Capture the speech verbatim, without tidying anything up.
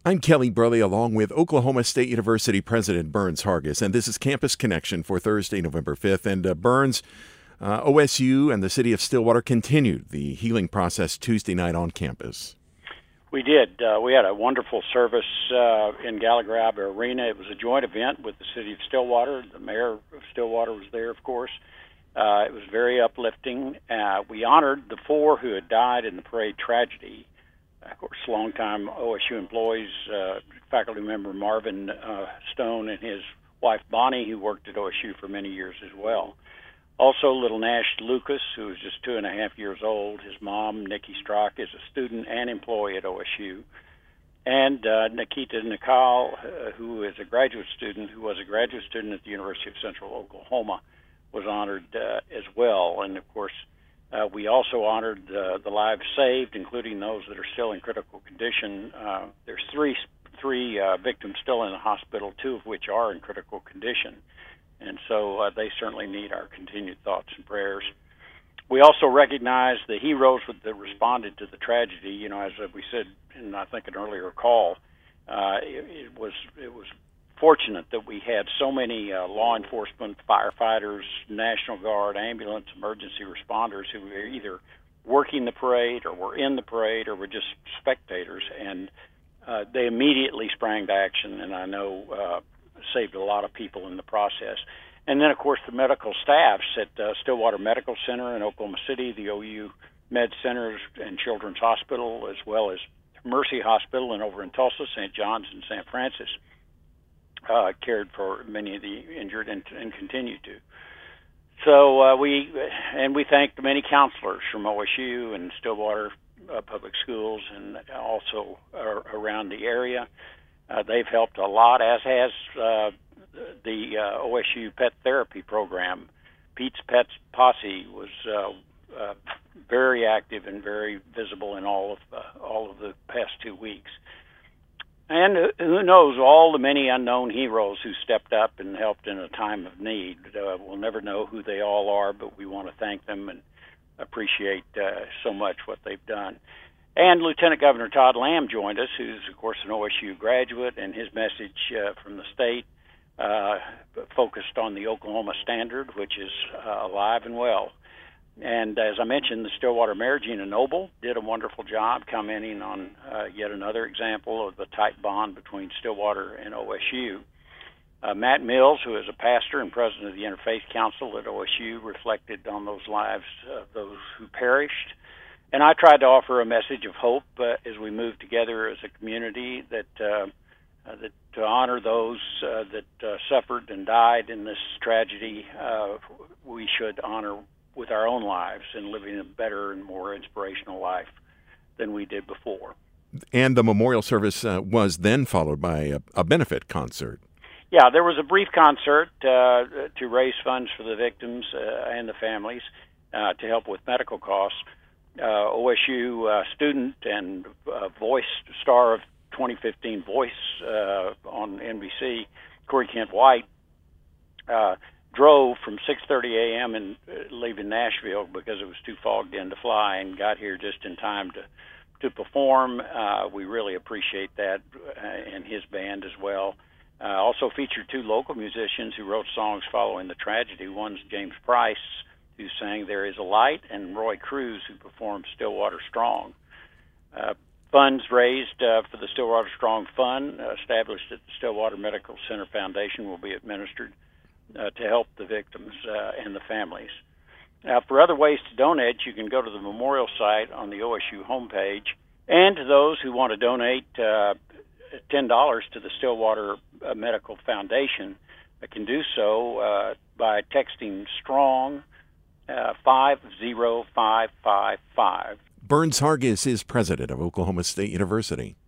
I'm Kelly Burley, along with Oklahoma State University President Burns Hargis, and this is Campus Connection for Thursday, November fifth. And uh, Burns, uh, O S U and the city of Stillwater continued the healing process Tuesday night on campus. We did. Uh, we had a wonderful service uh, in Gallagher Arena. It was a joint event with the city of Stillwater. The mayor of Stillwater was there, of course. Uh, it was very uplifting. Uh, we honored the four who had died in the parade tragedy. Of course, longtime O S U employees, uh, faculty member Marvin uh, Stone and his wife Bonnie, who worked at O S U for many years as well. Also, little Nash Lucas, who was just two and a half years old. His mom, Nikki Strock, is a student and employee at O S U. And uh, Nikita Nikal, uh, who is a graduate student, who was a graduate student at the University of Central Oklahoma, was honored uh, as well. And, of course, Uh, we also honored uh, the lives saved, including those that are still in critical condition. Uh, there's three three uh, victims still in the hospital, two of which are in critical condition, and so uh, they certainly need our continued thoughts and prayers. We also recognize the heroes that responded to the tragedy. You know, as we said in I think an earlier call, uh, it, it was it was. fortunate that we had so many uh, law enforcement, firefighters, National Guard, ambulance, emergency responders who were either working the parade or were in the parade or were just spectators, and uh, they immediately sprang to action, and I know uh, saved a lot of people in the process. And then, of course, the medical staffs at uh, Stillwater Medical Center in Oklahoma City, the O U Med Centers and Children's Hospital, as well as Mercy Hospital and over in Tulsa, Saint John's and Saint Francis, Uh, cared for many of the injured and, and continue to. So uh, we and we thank the many counselors from O S U and Stillwater uh, Public Schools and also uh, around the area. Uh, they've helped a lot, as has uh, the uh, O S U Pet Therapy Program. Pete's Pets Posse was uh, uh, very active and very visible in all of uh, all of the past two weeks. And who knows, all the many unknown heroes who stepped up and helped in a time of need. Uh, we'll never know who they all are, but we want to thank them and appreciate uh, so much what they've done. And Lieutenant Governor Todd Lamb joined us, who's, of course, an O S U graduate, and his message uh, from the state uh, focused on the Oklahoma Standard, which is uh, alive and well. And as I mentioned, the Stillwater Mayor, Gina Noble, did a wonderful job commenting on uh, yet another example of the tight bond between Stillwater and O S U. Uh, Matt Mills, who is a pastor and president of the Interfaith Council at O S U, reflected on those lives of those who perished. And I tried to offer a message of hope uh, as we move together as a community that, uh, uh, that to honor those uh, that uh, suffered and died in this tragedy. Uh, we should honor with our own lives and living a better and more inspirational life than we did before. And the memorial service uh, was then followed by a, a benefit concert. Yeah, there was a brief concert uh, to raise funds for the victims uh, and the families uh, to help with medical costs. Uh, O S U uh, student and uh, voice star of twenty fifteen Voice uh, on N B C, Corey Kent White, uh, drove from six thirty a.m. and uh, leaving Nashville because it was too fogged in to fly, and got here just in time to to perform. Uh, we really appreciate that, uh, and his band as well. Uh, also featured two local musicians who wrote songs following the tragedy. One's James Price, who sang "There Is a Light," and Roy Cruz, who performed "Stillwater Strong." Uh, funds raised uh, for the Stillwater Strong Fund, uh, established at the Stillwater Medical Center Foundation, will be administered Uh, to help the victims uh, and the families. Now, for other ways to donate, you can go to the memorial site on the O S U homepage. And to those who want to donate uh, ten dollars to the Stillwater uh, Medical Foundation, uh, can do so uh, by texting STRONG uh, five zero five five five. Burns Hargis is president of Oklahoma State University.